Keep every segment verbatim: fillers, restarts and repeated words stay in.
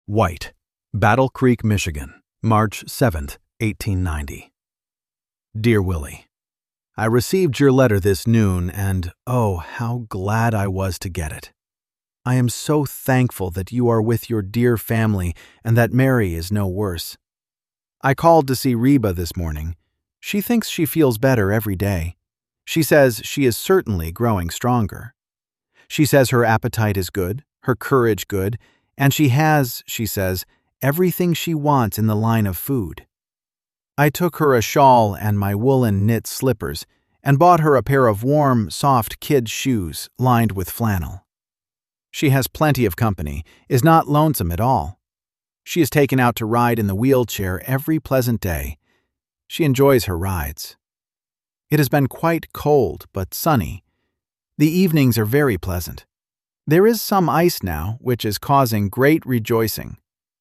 White, Battle Creek, Michigan, March seventh, eighteen ninety. Dear Willie, I received your letter this noon, and oh, how glad I was to get it. I am so thankful that you are with your dear family and that Mary is no worse. I called to see Reba this morning. She thinks she feels better every day. She says she is certainly growing stronger. She says her appetite is good, her courage good, and she has, she says, everything she wants in the line of food. I took her a shawl and my woolen knit slippers and bought her a pair of warm, soft kid shoes lined with flannel. She has plenty of company, is not lonesome at all. She is taken out to ride in the wheelchair every pleasant day. She enjoys her rides. It has been quite cold but sunny. The evenings are very pleasant. There is some ice now, which is causing great rejoicing.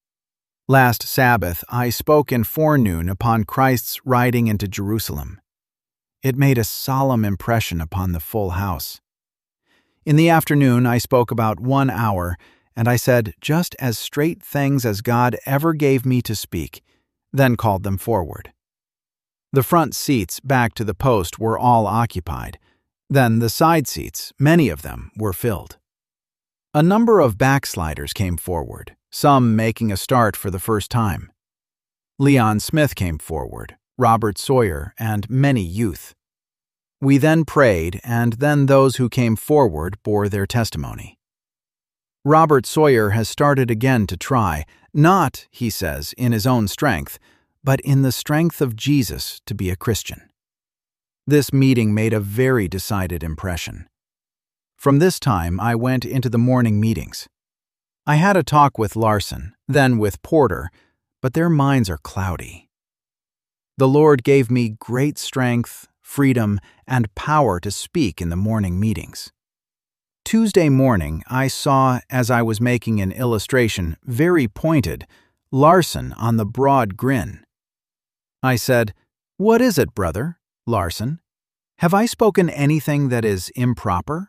Last Sabbath, I spoke in forenoon upon Christ's riding into Jerusalem. It made a solemn impression upon the full house. In the afternoon, I spoke about one hour, and I said just as straight things as God ever gave me to speak, then called them forward. The front seats back to the post were all occupied. Then the side seats, many of them, were filled. A number of backsliders came forward, some making a start for the first time. Leon Smith came forward, Robert Sawyer, and many youth. We then prayed, and then those who came forward bore their testimony. Robert Sawyer has started again to try, not, he says, in his own strength, but in the strength of Jesus to be a Christian. This meeting made a very decided impression. From this time, I went into the morning meetings. I had a talk with Larson, then with Porter, but their minds are cloudy. The Lord gave me great strength, freedom, and power to speak in the morning meetings. Tuesday morning, I saw, as I was making an illustration, very pointed, Larson on the broad grin. I said, "What is it, brother, Larson? Have I spoken anything that is improper?"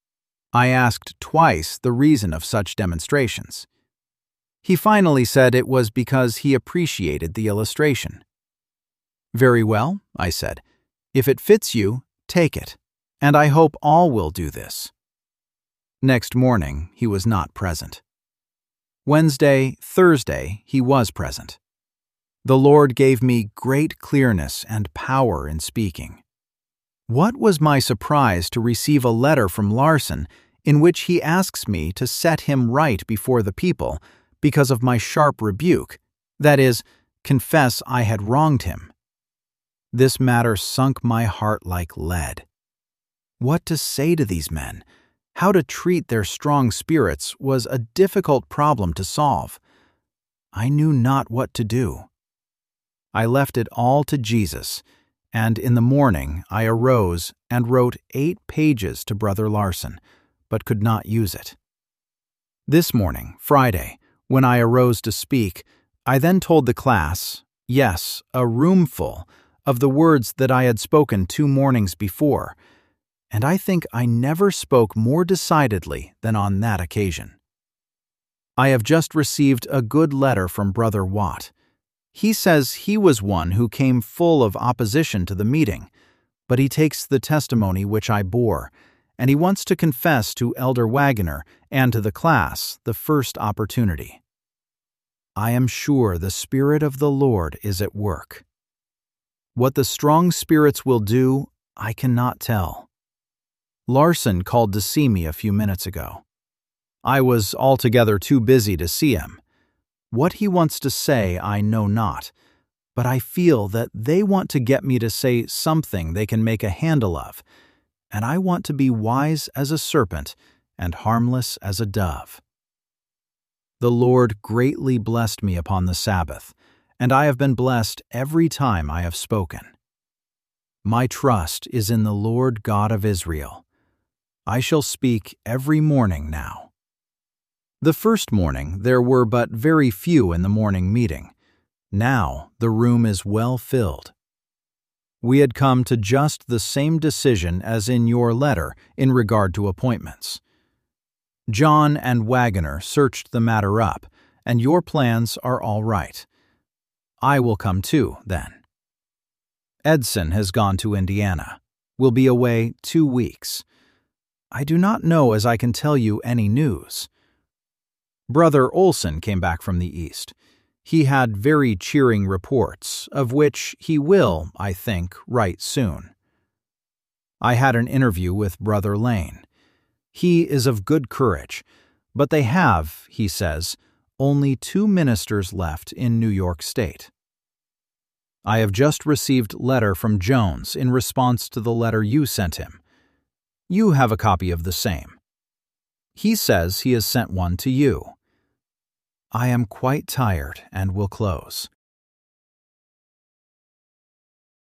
I asked twice the reason of such demonstrations. He finally said it was because he appreciated the illustration. "Very well," I said. "If it fits you, take it, and I hope all will do this." Next morning, he was not present. Wednesday, Thursday, he was present. The Lord gave me great clearness and power in speaking. What was my surprise to receive a letter from Larson in which he asks me to set him right before the people because of my sharp rebuke, that is, confess I had wronged him. This matter sunk my heart like lead. What to say to these men, how to treat their strong spirits was a difficult problem to solve. I knew not what to do. I left it all to Jesus, and in the morning I arose and wrote eight pages to Brother Larson, but could not use it. This morning, Friday, when I arose to speak, I then told the class, yes, a roomful, of the words that I had spoken two mornings before, and I think I never spoke more decidedly than on that occasion. I have just received a good letter from Brother Watt. He says he was one who came full of opposition to the meeting, but he takes the testimony which I bore, and he wants to confess to Elder Wagoner and to the class the first opportunity. I am sure the Spirit of the Lord is at work. What the strong spirits will do, I cannot tell. Larson called to see me a few minutes ago. I was altogether too busy to see him. What he wants to say I know not, but I feel that they want to get me to say something they can make a handle of, and I want to be wise as a serpent and harmless as a dove. The Lord greatly blessed me upon the Sabbath, and I have been blessed every time I have spoken. My trust is in the Lord God of Israel. I shall speak every morning now. The first morning there were but very few in the morning meeting. Now the room is well filled. We had come to just the same decision as in your letter in regard to appointments. John and Wagoner searched the matter up, and your plans are all right. I will come too, then. Edson has gone to Indiana. Will be away two weeks. I do not know as I can tell you any news. Brother Olson came back from the East. He had very cheering reports, of which he will, I think, write soon. I had an interview with Brother Lane. He is of good courage, but they have, he says, only two ministers left in New York State. I have just received letter from Jones in response to the letter you sent him. You have a copy of the same. He says he has sent one to you. I am quite tired and will close.